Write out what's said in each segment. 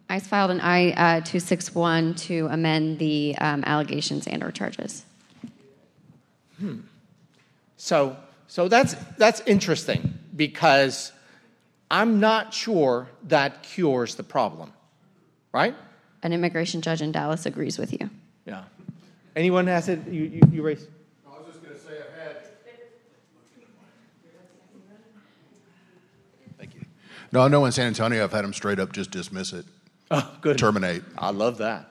ICE filed an I-261 to amend the allegations and/or charges. So that's interesting because I'm not sure that cures the problem, right? An immigration judge in Dallas agrees with you. Yeah. Anyone has it? You raised? I was just going to say I've had. Thank you. No, I know in San Antonio I've had them straight up just dismiss it. Oh, good. Terminate. I love that.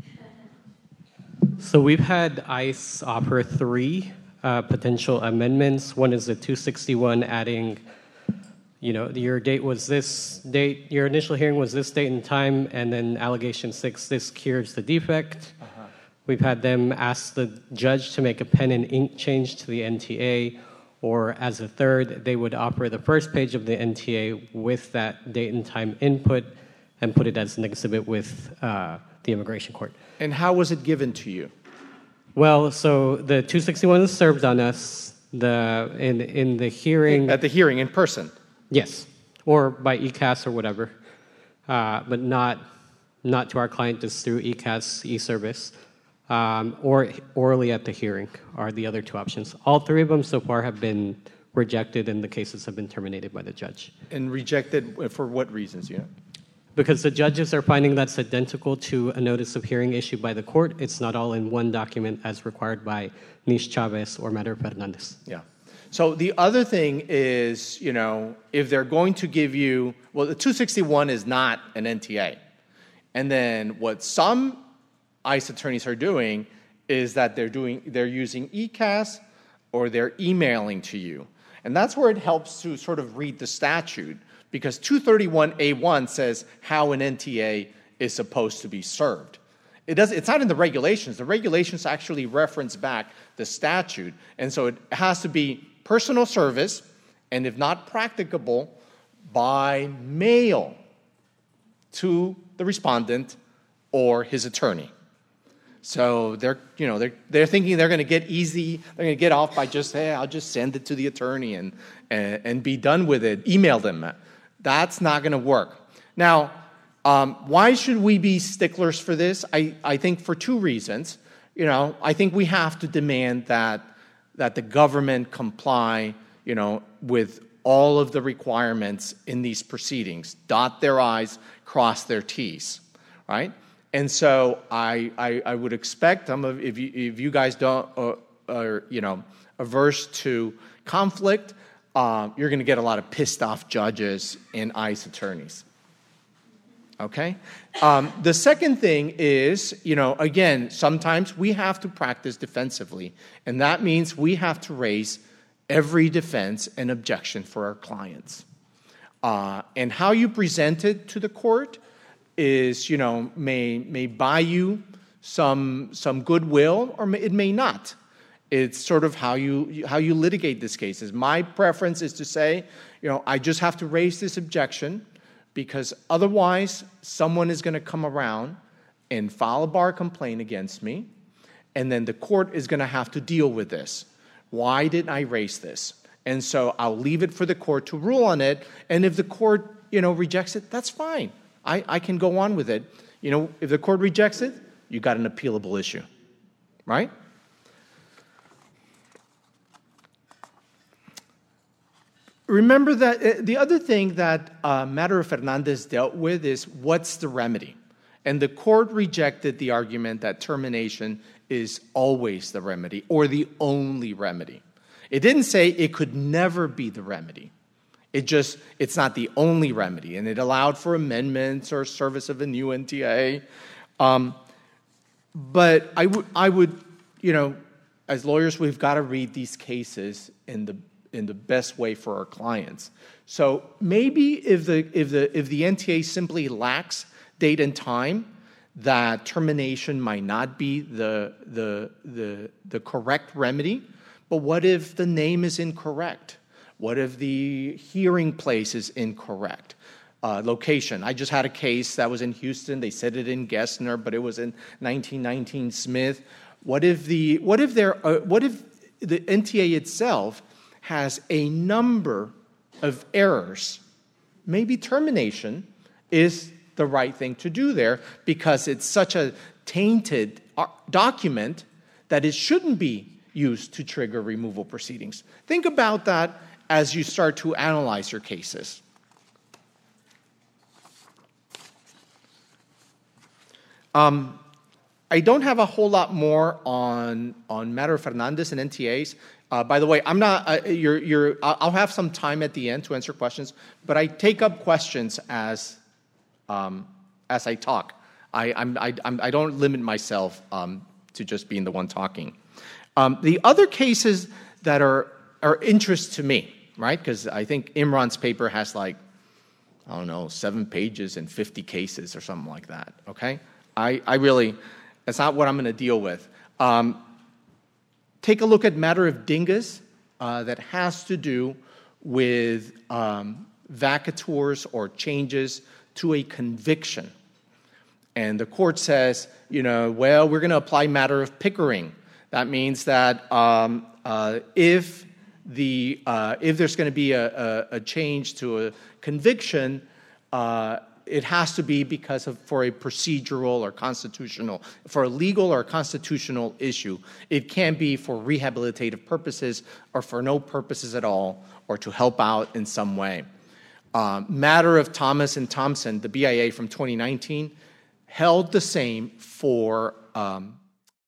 So we've had ICE offer 3 potential amendments. One is the 261 adding, your date was this date, your initial hearing was this date and time, and then allegation 6, this cures the defect. We've had them ask the judge to make a pen and ink change to the NTA, or as a third, they would offer the first page of the NTA with that date and time input and put it as an exhibit with the immigration court. And how was it given to you? Well, so the 261 is served on us in the hearing. At the hearing in person? Yes, or by ECAS or whatever, but not to our client, just through ECAS e-service, or orally at the hearing are the other 2 options. All 3 of them so far have been rejected and the cases have been terminated by the judge. And rejected for what reasons, Because the judges are finding that's identical to a notice of hearing issued by the court. It's not all in one document as required by Nish Chavez or Matter Fernandez. Yeah. So the other thing is, if they're going to give you, well, the 261 is not an NTA. And then what some ICE attorneys are doing is that they're using ECAS or they're emailing to you. And that's where it helps to sort of read the statute, because 231A1 says how an NTA is supposed to be served. It's not in the regulations. The regulations actually reference back the statute. And so it has to be personal service, and if not practicable, by mail to the respondent or his attorney. So they're thinking they're going to get off by just, hey, I'll just send it to the attorney and be done with it, email them. That's not going to work. Now, why should we be sticklers for this? I think for 2 reasons. I think we have to demand that the government comply, with all of the requirements in these proceedings, dot their I's, cross their T's, right? And so I would expect if you guys don't are averse to conflict, you're going to get a lot of pissed off judges and ICE attorneys. Okay? The second thing is, again, sometimes we have to practice defensively, and that means we have to raise every defense and objection for our clients. And how you present it to the court is, may buy you some goodwill, or it may not. It's sort of how you litigate these cases. My preference is to say, I just have to raise this objection, because otherwise someone is going to come around and file a bar complaint against me, and then the court is going to have to deal with this. Why didn't I raise this? And so I'll leave it for the court to rule on it, and if the court, rejects it, that's fine. I can go on with it. If the court rejects it, you got an appealable issue, right? Remember that the other thing that Matter of Fernandez dealt with is what's the remedy? And the court rejected the argument that termination is always the remedy or the only remedy. It didn't say it could never be the remedy. It's not the only remedy, and it allowed for amendments or service of a new NTA. But I would, as lawyers, we've got to read these cases in the best way for our clients. So maybe if the NTA simply lacks date and time, that termination might not be the correct remedy. But what if the name is incorrect? What if the hearing place is incorrect? Location. I just had a case that was in Houston. They said it in Gessner, but it was in 1919 Smith. What if the NTA itself has a number of errors? Maybe termination is the right thing to do there because it's such a tainted document that it shouldn't be used to trigger removal proceedings. Think about that as you start to analyze your cases. I don't have a whole lot more on Matter of Fernandez and NTAs. By the way, I'm not. I'll have some time at the end to answer questions, but I take up questions as I talk. I don't limit myself to just being the one talking. The other cases that are interest to me, right? Because I think Imran's paper has 7 pages and 50 cases or something like that. Okay, I really. That's not what I'm going to deal with. Take a look at Matter of Dingas that has to do with vacatures or changes to a conviction. And the court says, we're going to apply Matter of Pickering. That means that if there's going to be a change to a conviction, it has to be for a procedural or constitutional, for a legal or constitutional issue. It can't be for rehabilitative purposes or for no purposes at all or to help out in some way. Matter of Thomas and Thompson, the BIA from 2019, held the same for